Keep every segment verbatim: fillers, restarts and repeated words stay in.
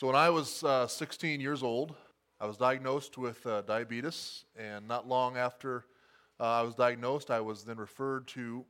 So when I was uh, sixteen years old, I was diagnosed with uh, diabetes, and not long after uh, I was diagnosed, I was then referred to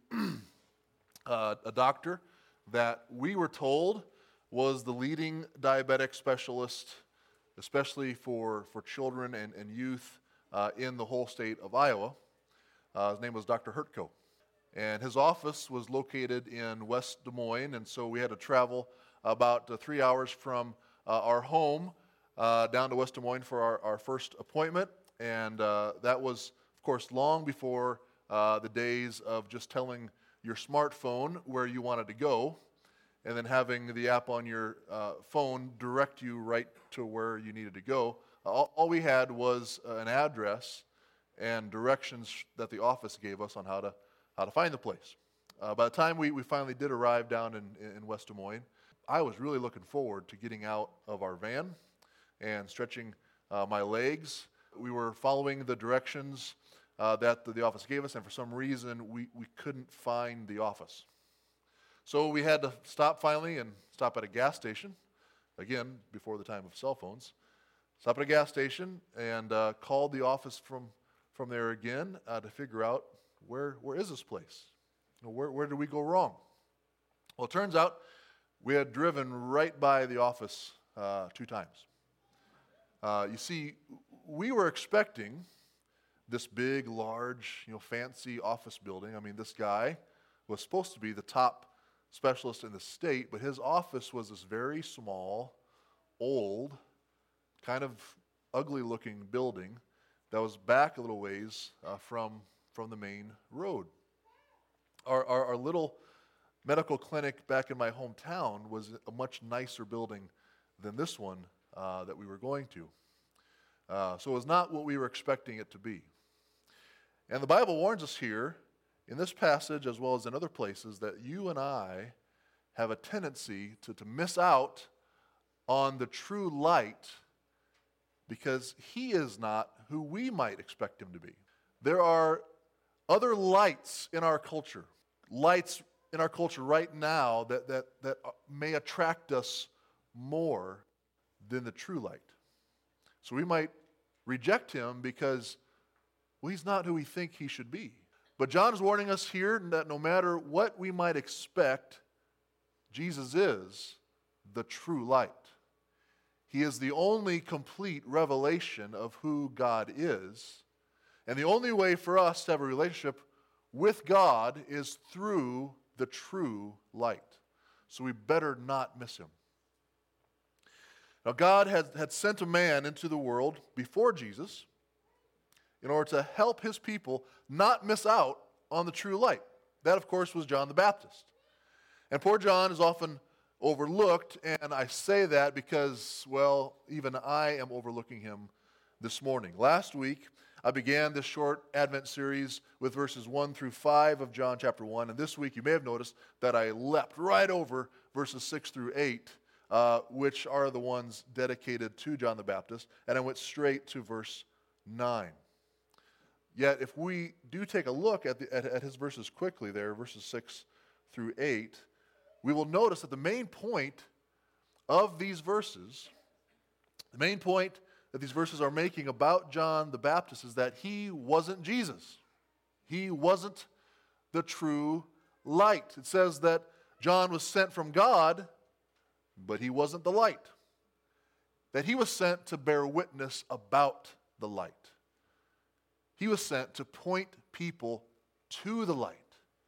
uh, a doctor that we were told was the leading diabetic specialist, especially for, for children and, and youth uh, in the whole state of Iowa. Uh, his name was Doctor Hertko. And his office was located in West Des Moines, and so we had to travel about uh, three hours from uh, our home uh, down to West Des Moines for our, our first appointment. And uh, that was, of course, long before uh, the days of just telling your smartphone where you wanted to go, and then having the app on your uh, phone direct you right to where you needed to go. All, all we had was uh, an address and directions that the office gave us on how to how to find the place. Uh, by the time we, we finally did arrive down in, in West Des Moines, I was really looking forward to getting out of our van and stretching uh, my legs. We were following the directions uh, that the, the office gave us, and for some reason, we, we couldn't find the office. So we had to stop finally and stop at a gas station, again, before the time of cell phones. Stop at a gas station and uh, called the office from, from there again uh, to figure out Where where is this place? You know, where where did we go wrong? Well, it turns out we had driven right by the office uh, two times. Uh, you see, we were expecting this big, large, you know, fancy office building. I mean, this guy was supposed to be the top specialist in the state, but his office was this very small, old, kind of ugly-looking building that was back a little ways uh, from. from the main road. Our, our, our little medical clinic back in my hometown was a much nicer building than this one uh, that we were going to. Uh, so it was not what we were expecting it to be. And the Bible warns us here, in this passage as well as in other places, that you and I have a tendency to, to miss out on the true light because he is not who we might expect him to be. There are other lights in our culture, lights in our culture right now that, that, that may attract us more than the true light. So we might reject him because, well, he's not who we think he should be. But John is warning us here that no matter what we might expect, Jesus is the true light. He is the only complete revelation of who God is. And the only way for us to have a relationship with God is through the true light. So we better not miss him. Now, God had, had sent a man into the world before Jesus in order to help his people not miss out on the true light. That, of course, was John the Baptist. And poor John is often overlooked, and I say that because, well, even I am overlooking him this morning. Last week, I began this short Advent series with verses one through five of John chapter one, and this week you may have noticed that I leapt right over verses six through eight, uh, which are the ones dedicated to John the Baptist, and I went straight to verse nine. Yet if we do take a look at, the, at, at his verses quickly there, verses six through eight, we will notice that the main point of these verses, the main point that these verses are making about John the Baptist is that he wasn't Jesus. He wasn't the true light. It says that John was sent from God, but he wasn't the light. That he was sent to bear witness about the light. He was sent to point people to the light.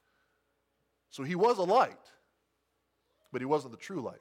So he was a light, but he wasn't the true light.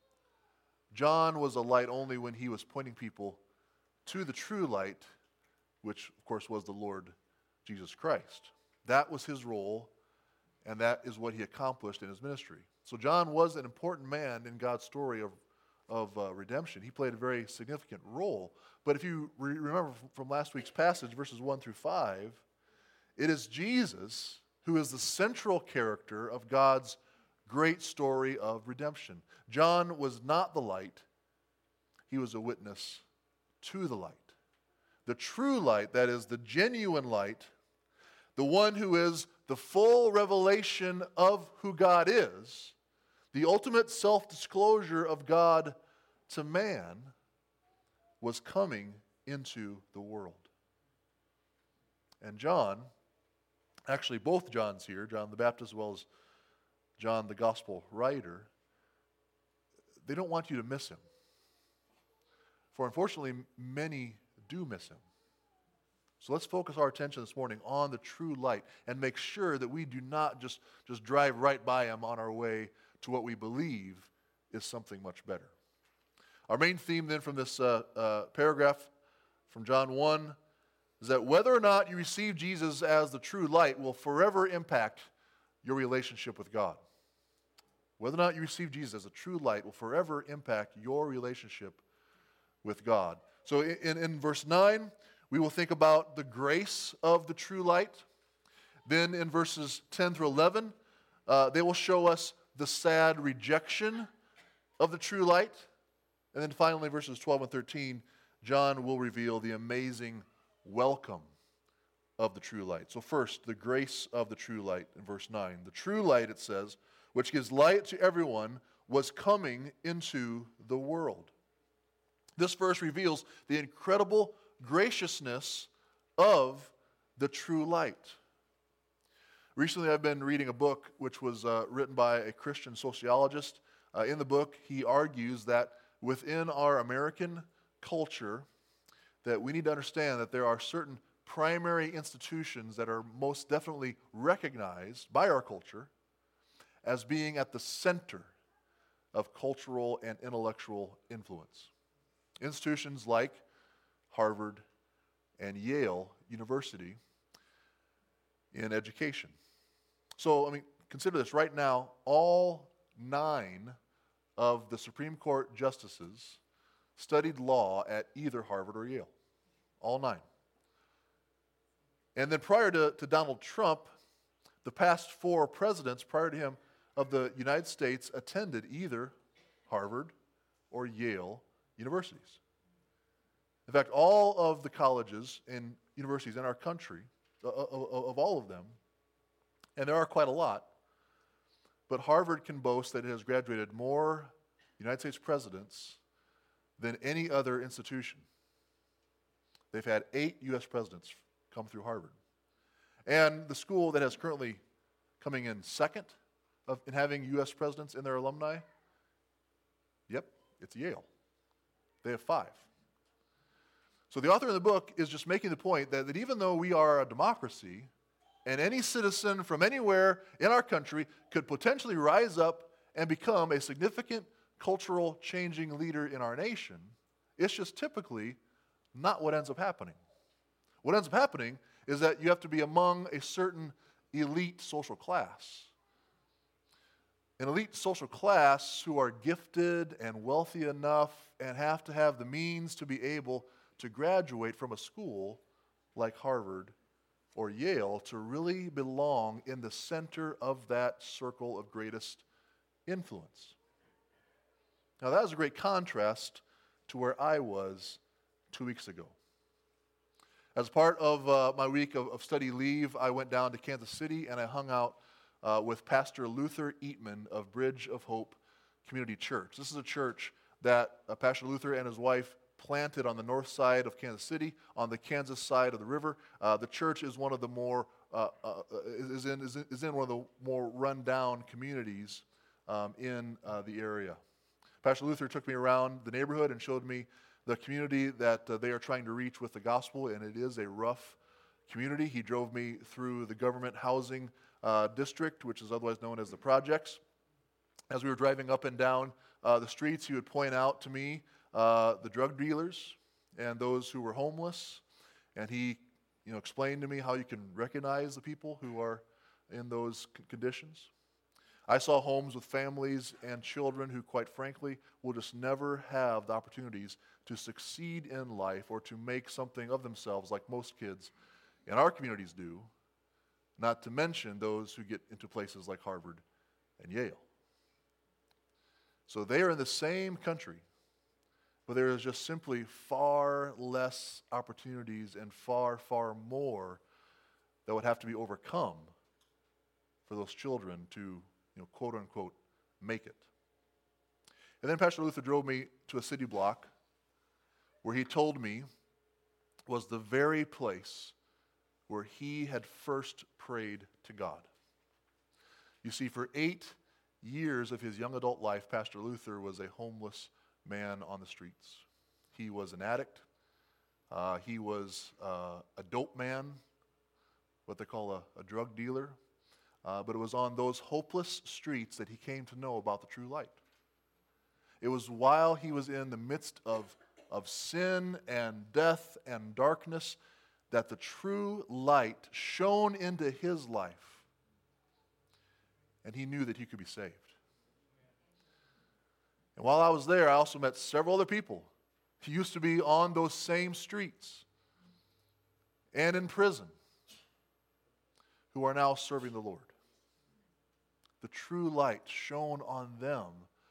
John was a light only when he was pointing people to the true light, which, of course, was the Lord Jesus Christ. That was his role, and that is what he accomplished in his ministry. So John was an important man in God's story of, of uh, redemption. He played a very significant role. But if you re- remember from last week's passage, verses one through five, it is Jesus who is the central character of God's great story of redemption. John was not the light. He was a witness to the light. The true light, that is the genuine light, the one who is the full revelation of who God is, the ultimate self-disclosure of God to man was coming into the world. And John, actually both Johns here, John the Baptist as well as John the Gospel writer, they don't want you to miss him. For unfortunately, many do miss him. So let's focus our attention this morning on the true light and make sure that we do not just, just drive right by him on our way to what we believe is something much better. Our main theme then from this uh, uh, paragraph from John one is that whether or not you receive Jesus as the true light will forever impact your relationship with God. Whether or not you receive Jesus as a true light will forever impact your relationship with God. So in, in verse nine, we will think about the grace of the true light. Then in verses ten through eleven, uh, they will show us the sad rejection of the true light. And then finally, verses twelve and thirteen, John will reveal the amazing welcome of the true light. So first, the grace of the true light in verse nine. The true light, it says, which gives light to everyone, was coming into the world. This verse reveals the incredible graciousness of the true light. Recently, I've been reading a book which was uh, written by a Christian sociologist. Uh, in the book, he argues that within our American culture, that we need to understand that there are certain primary institutions that are most definitely recognized by our culture as being at the center of cultural and intellectual influence. Institutions like Harvard and Yale University in education. So, I mean, consider this. Right now, all nine of the Supreme Court justices studied law at either Harvard or Yale. All nine. And then prior to, to Donald Trump, the past four presidents prior to him of the United States attended either Harvard or Yale universities. In fact, all of the colleges and universities in our country, uh, of, of all of them, and there are quite a lot, but Harvard can boast that it has graduated more United States presidents than any other institution. They've had eight U S presidents come through Harvard. And the school that has currently coming in second of, in having U S presidents in their alumni, yep, it's Yale. They have five. So the author of the book is just making the point that, that even though we are a democracy, and any citizen from anywhere in our country could potentially rise up and become a significant cultural changing leader in our nation, it's just typically not what ends up happening. What ends up happening is that you have to be among a certain elite social class. An elite social class who are gifted and wealthy enough and have to have the means to be able to graduate from a school like Harvard or Yale to really belong in the center of that circle of greatest influence. Now that is a great contrast to where I was two weeks ago. As part of uh, my week of, of study leave, I went down to Kansas City and I hung out uh, with Pastor Luther Eatman of Bridge of Hope Community Church. This is a church that uh, Pastor Luther and his wife planted on the north side of Kansas City, on the Kansas side of the river. Uh, the church is one of the more uh, uh, is in is in, is in one of the more run-down communities um, in uh, the area. Pastor Luther took me around the neighborhood and showed me the community that uh, they are trying to reach with the gospel, and it is a rough community. He drove me through the government housing uh, district, which is otherwise known as the projects. As we were driving up and down uh, the streets, he would point out to me Uh, the drug dealers and those who were homeless, and he, you know, explained to me how you can recognize the people who are in those c- conditions. I saw homes with families and children who, quite frankly, will just never have the opportunities to succeed in life or to make something of themselves like most kids in our communities do, not to mention those who get into places like Harvard and Yale. So they are in the same country, but there is just simply far less opportunities and far, far more that would have to be overcome for those children to, you know, quote unquote, make it. And then Pastor Luther drove me to a city block where he told me was the very place where he had first prayed to God. You see, for eight years of his young adult life, Pastor Luther was a homeless man on the streets. He was an addict. Uh, he was uh, a dope man, what they call a, a drug dealer. Uh, but it was on those hopeless streets that he came to know about the true light. It was while he was in the midst of, of sin and death and darkness that the true light shone into his life, and he knew that he could be saved. And while I was there, I also met several other people who used to be on those same streets and in prison who are now serving the Lord. The true light shone on them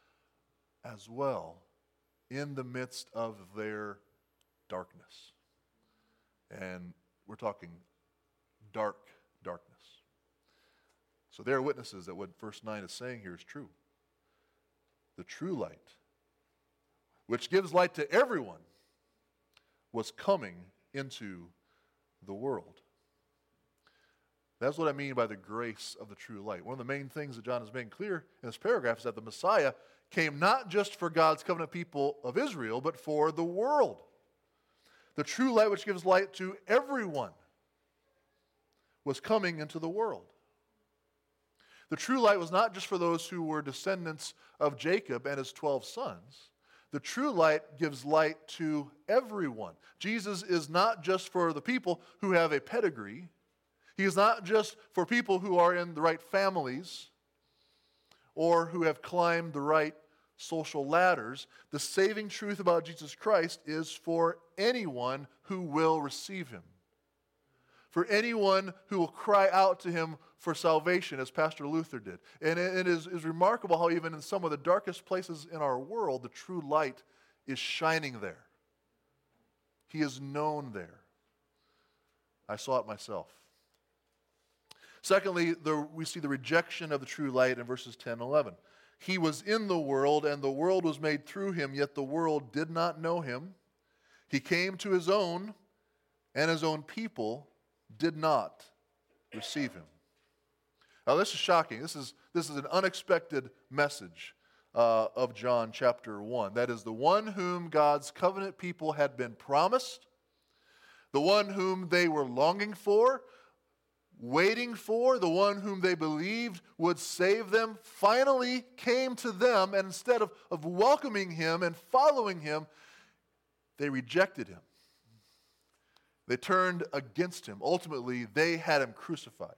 as well in the midst of their darkness. And we're talking dark darkness. So they are witnesses that what verse nine is saying here is true. The true light, which gives light to everyone, was coming into the world. That's what I mean by the grace of the true light. One of the main things that John is making clear in this paragraph is that the Messiah came not just for God's covenant people of Israel, but for the world. The true light which gives light to everyone was coming into the world. The true light was not just for those who were descendants of Jacob and his twelve sons. The true light gives light to everyone. Jesus is not just for the people who have a pedigree. He is not just for people who are in the right families or who have climbed the right social ladders. The saving truth about Jesus Christ is for anyone who will receive him. For anyone who will cry out to him for salvation, as Pastor Luther did. And it is, is remarkable how even in some of the darkest places in our world, the true light is shining there. He is known there. I saw it myself. Secondly, the, we see the rejection of the true light in verses ten and eleven. He was in the world, and the world was made through him, yet the world did not know him. He came to his own, and his own people did not receive him. Now this is shocking. This is, this is an unexpected message uh, of John chapter one. That is the one whom God's covenant people had been promised, the one whom they were longing for, waiting for, the one whom they believed would save them, finally came to them, and instead of, of welcoming him and following him, they rejected him. They turned against him. Ultimately, they had him crucified.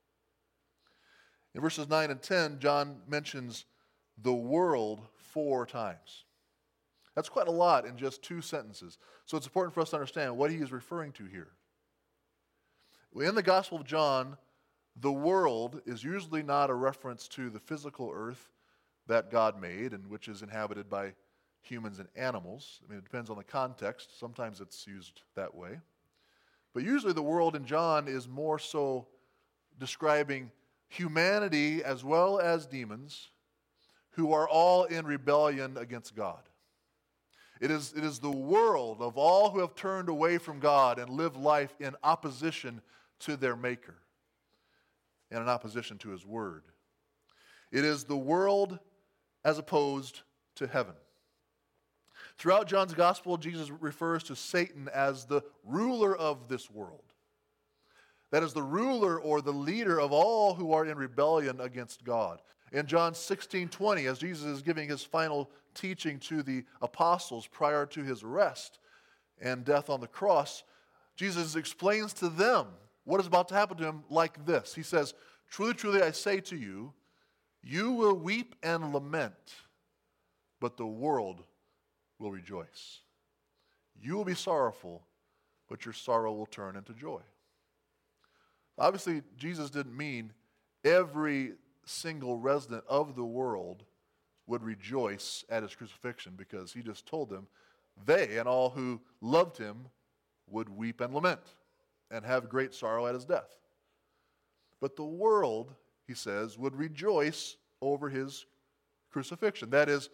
In verses nine and ten, John mentions the world four times. That's quite a lot in just two sentences. So it's important for us to understand what he is referring to here. In the Gospel of John, the world is usually not a reference to the physical earth that God made and which is inhabited by humans and animals. I mean, it depends on the context. Sometimes it's used that way. But usually the world in John is more so describing humanity as well as demons who are all in rebellion against God. It is, it is the world of all who have turned away from God and live life in opposition to their Maker and in opposition to his word. It is the world as opposed to heaven. Throughout John's gospel, Jesus refers to Satan as the ruler of this world. That is the ruler or the leader of all who are in rebellion against God. In John sixteen twenty, as Jesus is giving his final teaching to the apostles prior to his arrest and death on the cross, Jesus explains to them what is about to happen to him like this. He says, "Truly, truly, I say to you, you will weep and lament, but the world will rejoice. You will be sorrowful, but your sorrow will turn into joy." Obviously, Jesus didn't mean every single resident of the world would rejoice at his crucifixion, because he just told them they and all who loved him would weep and lament and have great sorrow at his death. But the world, he says, would rejoice over his crucifixion. That is,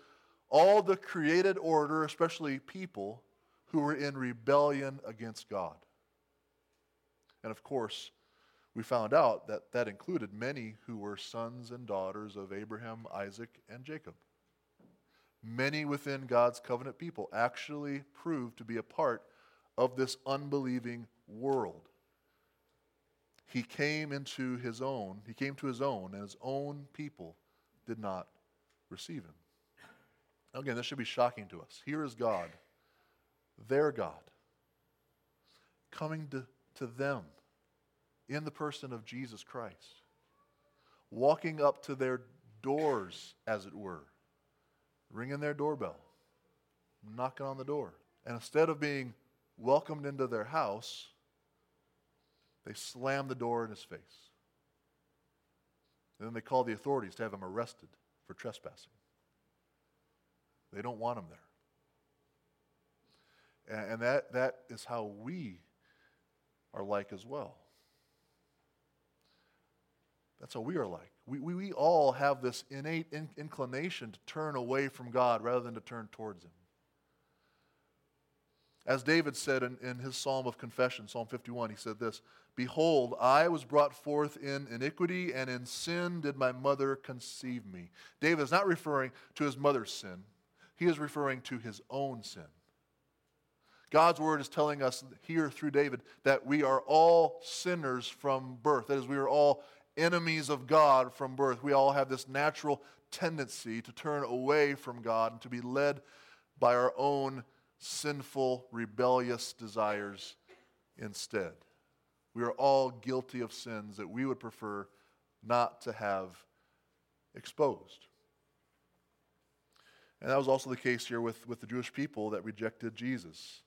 all the created order, especially people who were in rebellion against God. And of course, we found out that that included many who were sons and daughters of Abraham, Isaac, and Jacob. Many within God's covenant people actually proved to be a part of this unbelieving world. He came into his own, he came to his own, and his own people did not receive him. Again, this should be shocking to us. Here is God, their God, coming to, to them in the person of Jesus Christ, walking up to their doors, as it were, ringing their doorbell, knocking on the door. And instead of being welcomed into their house, they slam the door in his face. And then they call the authorities to have him arrested for trespassing. They don't want him there. And, and that, that is how we are like as well. That's how we are like. We, we, we all have this innate in, inclination to turn away from God rather than to turn towards him. As David said in, in his psalm of confession, Psalm fifty-one, he said this, "Behold, I was brought forth in iniquity, and in sin did my mother conceive me." David is not referring to his mother's sin. He is referring to his own sin. God's word is telling us here through David that we are all sinners from birth. That is, we are all enemies of God from birth. We all have this natural tendency to turn away from God and to be led by our own sinful, rebellious desires instead. We are all guilty of sins that we would prefer not to have exposed. And that was also the case here with, with the Jewish people that rejected Jesus.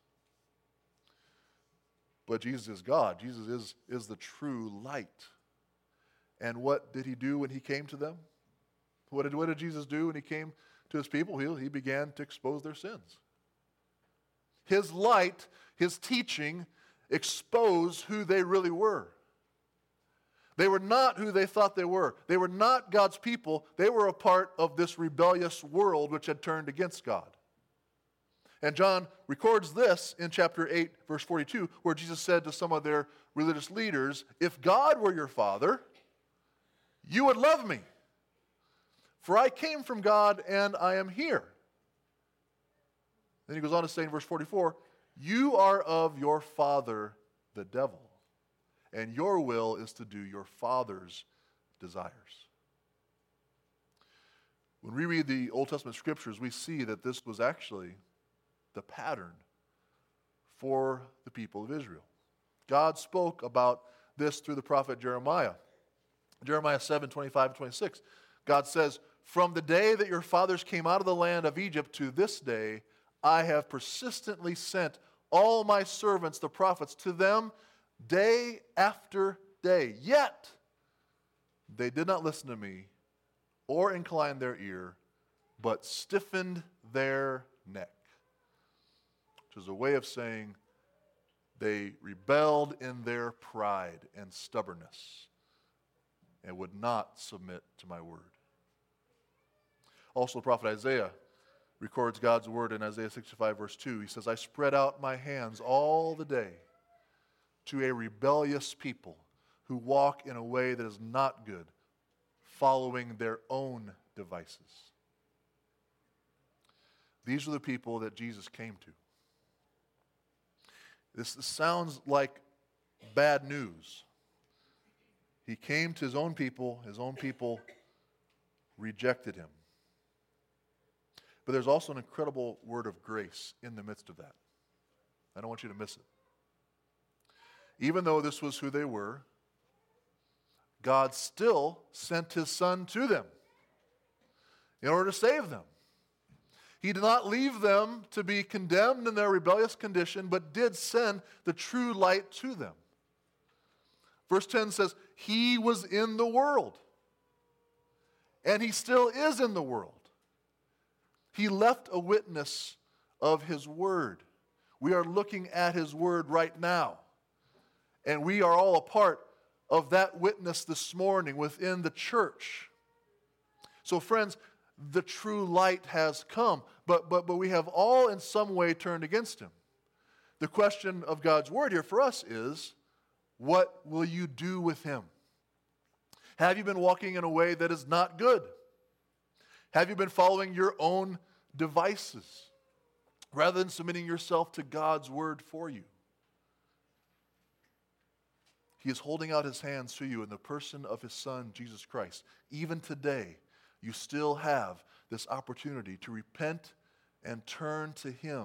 But Jesus is God. Jesus is, is the true light. And what did he do when he came to them? What did, what did Jesus do when he came to his people? He, he began to expose their sins. His light, his teaching, exposed who they really were. They were not who they thought they were. They were not God's people. They were a part of this rebellious world which had turned against God. And John records this in chapter eight, verse forty-two, where Jesus said to some of their religious leaders, "If God were your father, you would love me, for I came from God and I am here." Then he goes on to say in verse forty-four, "You are of your father, the devil, and your will is to do your father's desires." When we read the Old Testament scriptures, we see that this was actually the pattern for the people of Israel. God spoke about this through the prophet Jeremiah. Jeremiah seven, twenty-five and twenty-six, God says, "From the day that your fathers came out of the land of Egypt to this day, I have persistently sent all my servants, the prophets, to them day after day. Yet they did not listen to me or incline their ear, but stiffened their neck." Which is a way of saying they rebelled in their pride and stubbornness and would not submit to my word. Also, the prophet Isaiah records God's word in Isaiah sixty-five, verse two. He says, "I spread out my hands all the day to a rebellious people who walk in a way that is not good, following their own devices." These are the people that Jesus came to. This sounds like bad news. He came to his own people. His own people rejected him. But there's also an incredible word of grace in the midst of that. I don't want you to miss it. Even though this was who they were, God still sent his Son to them in order to save them. He did not leave them to be condemned in their rebellious condition, but did send the true light to them. Verse ten says, "He was in the world, and he still is in the world. He left a witness of his word." We are looking at his word right now, and we are all a part of that witness this morning within the church. So friends, the true light has come. But, but, but we have all in some way turned against him. The question of God's word here for us is, what will you do with him? Have you been walking in a way that is not good? Have you been following your own devices rather than submitting yourself to God's word for you? He is holding out his hands to you in the person of his Son, Jesus Christ. Even today, you still have this opportunity to repent and turn to him.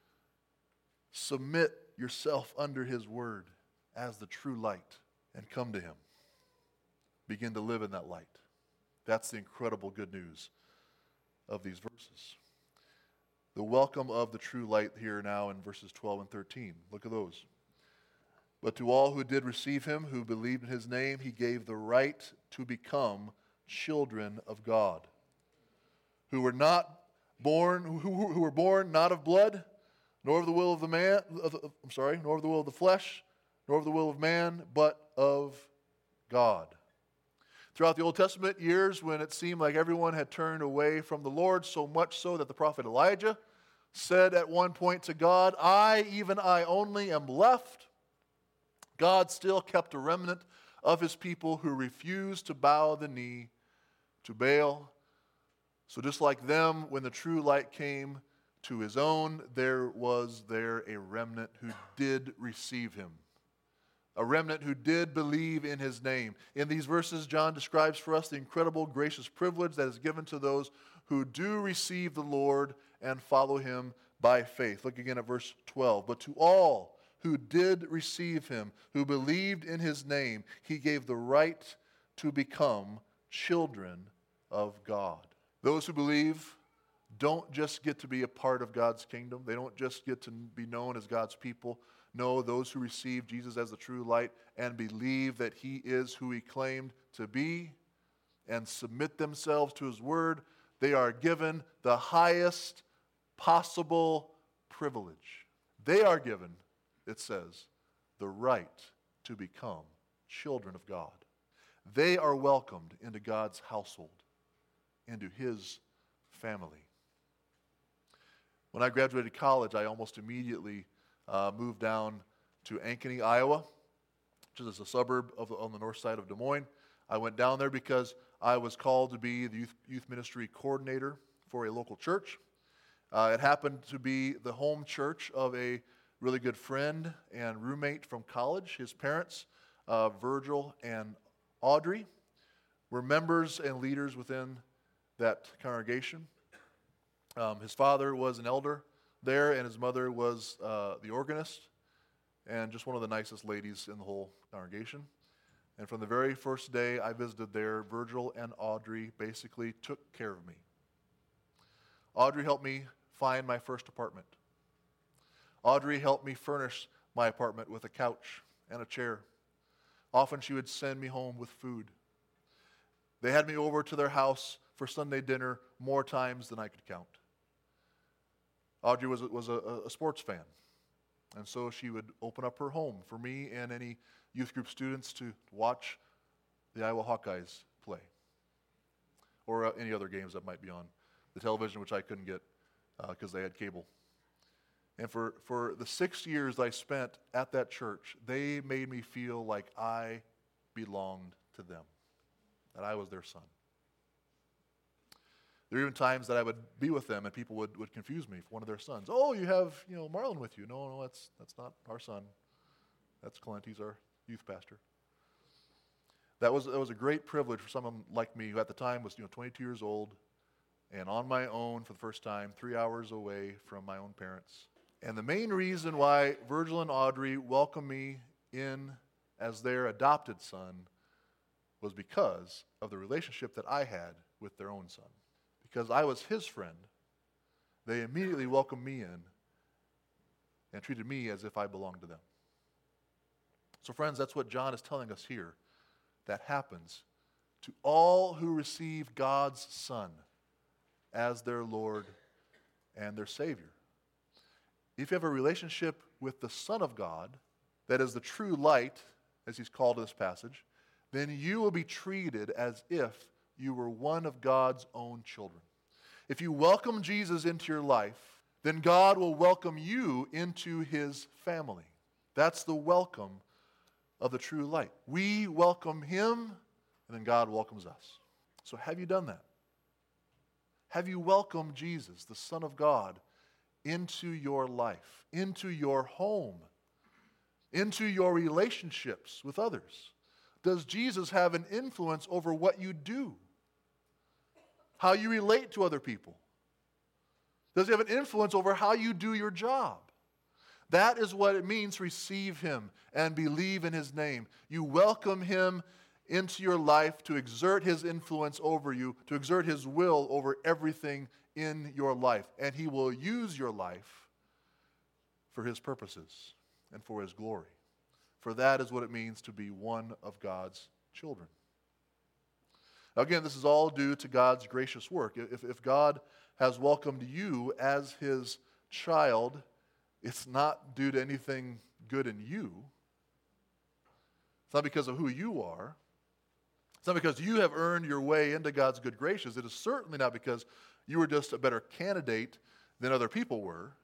Submit yourself under his word as the true light and come to him. Begin to live in that light. That's the incredible good news of these verses. The welcome of the true light here now in verses twelve and thirteen. Look at those. But to all who did receive him, who believed in his name, he gave the right to become children of God, who were not born, who, who were born not of blood, nor of the will of the man, of, I'm sorry, nor of the will of the flesh, nor of the will of man, but of God. Throughout the Old Testament years, when it seemed like everyone had turned away from the Lord, so much so that the prophet Elijah said at one point to God, I, even I only, am left. God still kept a remnant of his people who refused to bow the knee to Baal. So just like them, when the true light came to his own, there was there a remnant who did receive him. A remnant who did believe in his name. In these verses, John describes for us the incredible gracious privilege that is given to those who do receive the Lord and follow him by faith. Look again at verse twelve. But to all who did receive him, who believed in his name, he gave the right to become children of God. Those who believe don't just get to be a part of God's kingdom. They don't just get to be known as God's people. No, those who receive Jesus as the true light and believe that he is who he claimed to be and submit themselves to his word, they are given the highest possible privilege. They are given, it says, the right to become children of God. They are welcomed into God's household, into his family. When I graduated college, I almost immediately uh, moved down to Ankeny, Iowa, which is a suburb of the, on the north side of Des Moines. I went down there because I was called to be the youth, youth ministry coordinator for a local church. Uh, it happened to be the home church of a really good friend and roommate from college. His parents, uh, Virgil and Audrey, were members and leaders within that congregation. Um, his father was an elder there, and his mother was uh, the organist, and just one of the nicest ladies in the whole congregation. And from the very first day I visited there, Virgil and Audrey basically took care of me. Audrey helped me find my first apartment. Audrey helped me furnish my apartment with a couch and a chair. Often she would send me home with food. They had me over to their house for Sunday dinner more times than I could count. Audrey was, was a, a sports fan, and so she would open up her home for me and any youth group students to watch the Iowa Hawkeyes play, or uh, any other games that might be on the television, which I couldn't get because uh, they had cable. And for, for the six years I spent at that church, they made me feel like I belonged to them, that I was their son. There were even times that I would be with them and people would, would confuse me for one of their sons. Oh, you have, you know, Marlon with you. No, no, that's that's not our son. That's Clint. He's our youth pastor. That was that was a great privilege for someone like me who at the time was, you know, twenty-two years old and on my own for the first time, three hours away from my own parents. And the main reason why Virgil and Audrey welcomed me in as their adopted son was because of the relationship that I had with their own son. Because I was his friend, they immediately welcomed me in and treated me as if I belonged to them. So friends, that's what John is telling us here. That happens to all who receive God's Son as their Lord and their Savior. If you have a relationship with the Son of God, that is the true light, as he's called in this passage, then you will be treated as if you were one of God's own children. If you welcome Jesus into your life, then God will welcome you into his family. That's the welcome of the true light. We welcome him, and then God welcomes us. So have you done that? Have you welcomed Jesus, the Son of God, into your life, into your home, into your relationships with others? Does Jesus have an influence over what you do? How you relate to other people? Does he have an influence over how you do your job? That is what it means to receive him and believe in his name. You welcome him into your life to exert his influence over you, to exert his will over everything in your life. And he will use your life for his purposes and for his glory. For that is what it means to be one of God's children. Now again, this is all due to God's gracious work. If, if God has welcomed you as his child, it's not due to anything good in you. It's not because of who you are. It's not because you have earned your way into God's good graces. It is certainly not because you were just a better candidate than other people were.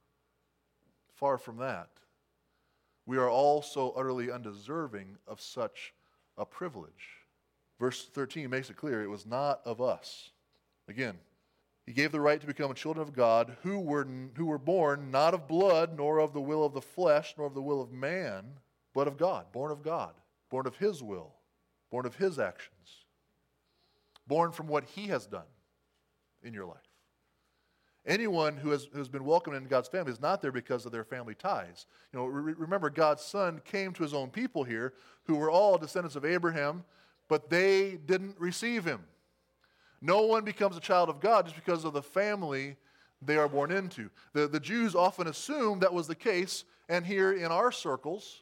Far from that. We are all so utterly undeserving of such a privilege. Verse thirteen makes it clear it was not of us. Again, he gave the right to become children of God who were, who were born not of blood, nor of the will of the flesh, nor of the will of man, but of God, born of God, born of his will, born of his actions, born from what he has done in your life. Anyone who has, who has been welcomed into God's family is not there because of their family ties. You know, re- remember, God's Son came to his own people here who were all descendants of Abraham, but they didn't receive him. No one becomes a child of God just because of the family they are born into. The, the Jews often assumed that was the case, and here in our circles,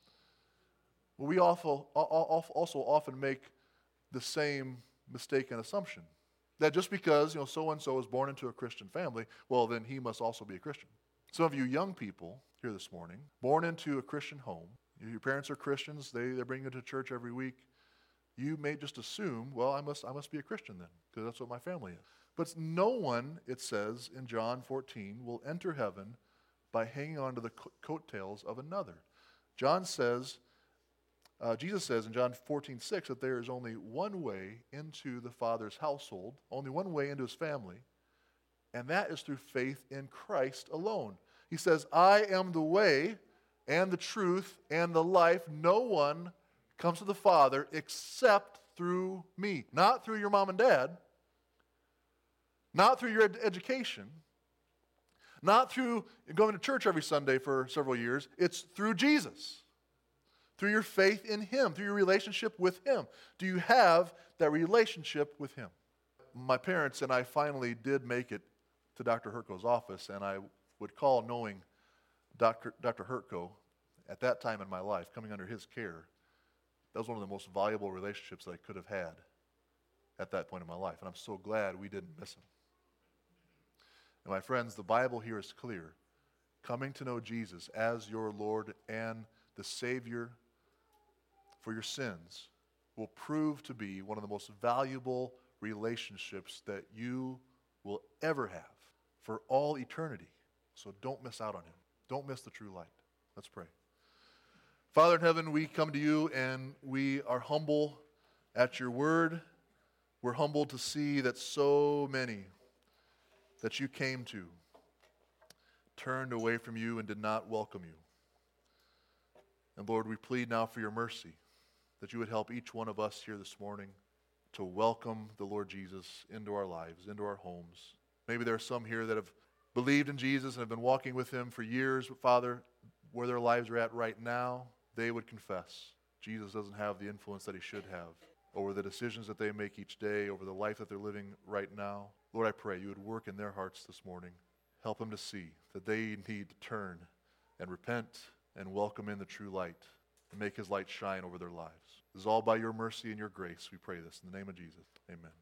we also, also often make the same mistaken assumption. That just because, you know, so-and-so is born into a Christian family, well, then he must also be a Christian. Some of you young people here this morning, born into a Christian home, your parents are Christians, they, they bring you to church every week, you may just assume, well, I must, I must be a Christian then, because that's what my family is. But no one, it says in John fourteen, will enter heaven by hanging on to the co- coattails of another. John says, Uh, Jesus says in John fourteen six that there is only one way into the Father's household, only one way into his family, and that is through faith in Christ alone. He says, I am the way and the truth and the life. No one comes to the Father except through me. Not through your mom and dad, not through your ed- education, not through going to church every Sunday for several years. It's through Jesus. Through your faith in him, through your relationship with him. Do you have that relationship with him? My parents and I finally did make it to Doctor Herko's office, and I would call knowing Doctor Doctor Herko at that time in my life, coming under his care. That was one of the most valuable relationships that I could have had at that point in my life, and I'm so glad we didn't miss him. And my friends, the Bible here is clear. Coming to know Jesus as your Lord and the Savior for your sins will prove to be one of the most valuable relationships that you will ever have for all eternity. So don't miss out on him. Don't miss the true light. Let's pray. Father in heaven, we come to you and we are humble at your word. We're humbled to see that so many that you came to turned away from you and did not welcome you. And Lord, we plead now for your mercy, that you would help each one of us here this morning to welcome the Lord Jesus into our lives, into our homes. Maybe there are some here that have believed in Jesus and have been walking with him for years. But Father, where their lives are at right now, they would confess Jesus doesn't have the influence that he should have over the decisions that they make each day, over the life that they're living right now. Lord, I pray you would work in their hearts this morning. Help them to see that they need to turn and repent and welcome in the true light and make his light shine over their lives. This is all by your mercy and your grace. We pray this in the name of Jesus. Amen.